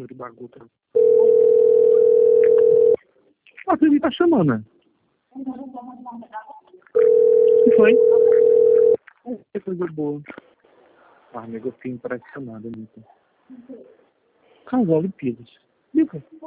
de bagulho. Ah, você tá chamando, né? O que foi? Que coisa boa. Ah, amigo, eu fiquei impressionado, amigo. Casal Olimpíadas. Liga.